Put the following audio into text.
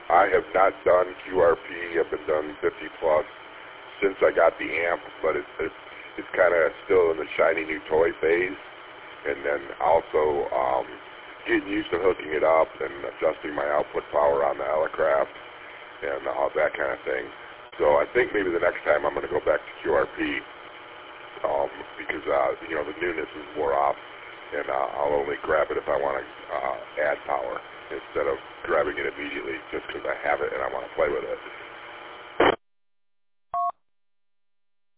I have not done QRP. I've been done 50 plus since I got the amp, but it's kind of still in the shiny new toy phase. And then also getting used to hooking it up and adjusting my output power on the Elecraft and all that kind of thing. So I think maybe the next time I'm going to go back to QRP because the newness is wore off, and I'll only grab it if I want to add power instead of grabbing it immediately just because I have it and I want to play with it.